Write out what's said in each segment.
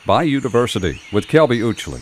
Biodiversity with Kelby Uchley.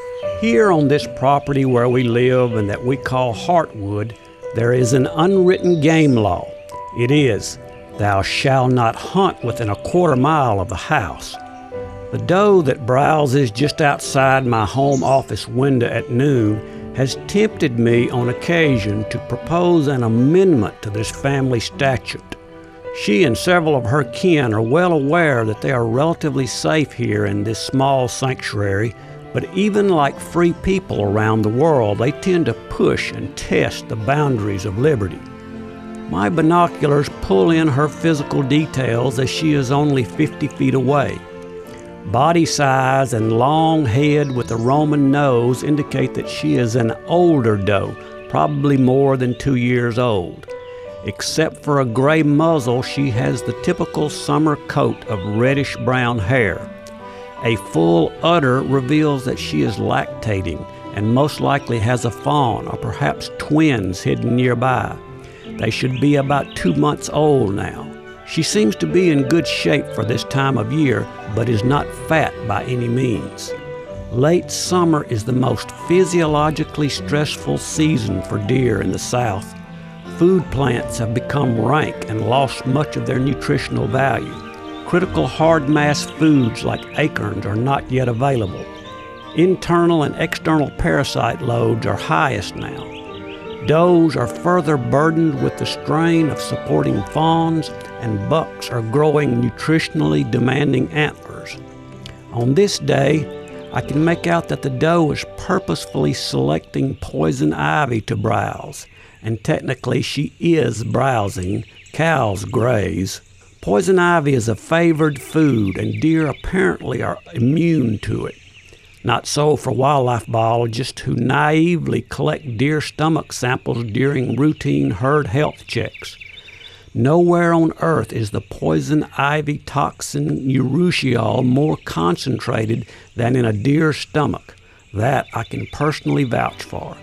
Here on this property where we live and that we call Heartwood, there is an unwritten game law. It is, thou shalt not hunt within a quarter mile of the house. The doe that browses just outside my home office window at noon has tempted me on occasion to propose an amendment to this family statute. She and several of her kin are well aware that they are relatively safe here in this small sanctuary, but even like free people around the world, they tend to push and test the boundaries of liberty. My binoculars pull in her physical details as she is only 50 feet away. Body size and long head with a Roman nose indicate that she is an older doe, probably more than 2 years old. Except for a gray muzzle, she has the typical summer coat of reddish-brown hair. A full udder reveals that she is lactating and most likely has a fawn or perhaps twins hidden nearby. They should be about 2 months old now. She seems to be in good shape for this time of year, but is not fat by any means. Late summer is the most physiologically stressful season for deer in the South. Food plants have become rank and lost much of their nutritional value. Critical hard mass foods like acorns are not yet available. Internal and external parasite loads are highest now. Does are further burdened with the strain of supporting fawns, and bucks are growing nutritionally demanding antlers. On this day, I can make out that the doe is purposefully selecting poison ivy to browse, and technically she is browsing. Cows graze. Poison ivy is a favored food, and deer apparently are immune to it. Not so for wildlife biologists who naively collect deer stomach samples during routine herd health checks. Nowhere on earth is the poison ivy toxin urushiol more concentrated than in a deer's stomach. That I can personally vouch for.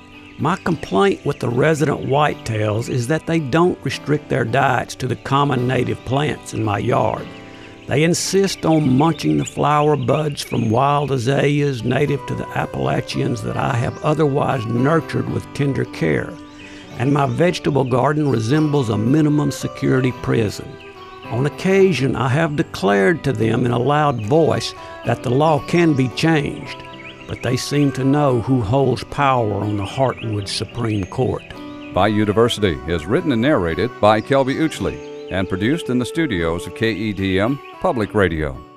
My complaint with the resident whitetails is that they don't restrict their diets to the common native plants in my yard. They insist on munching the flower buds from wild azaleas native to the Appalachians that I have otherwise nurtured with tender care. And my vegetable garden resembles a minimum security prison. On occasion, I have declared to them in a loud voice that the law can be changed, but they seem to know who holds power on the Heartwood Supreme Court. Biodiversity is written and narrated by Kelby Uchley and produced in the studios of KEDM Public Radio.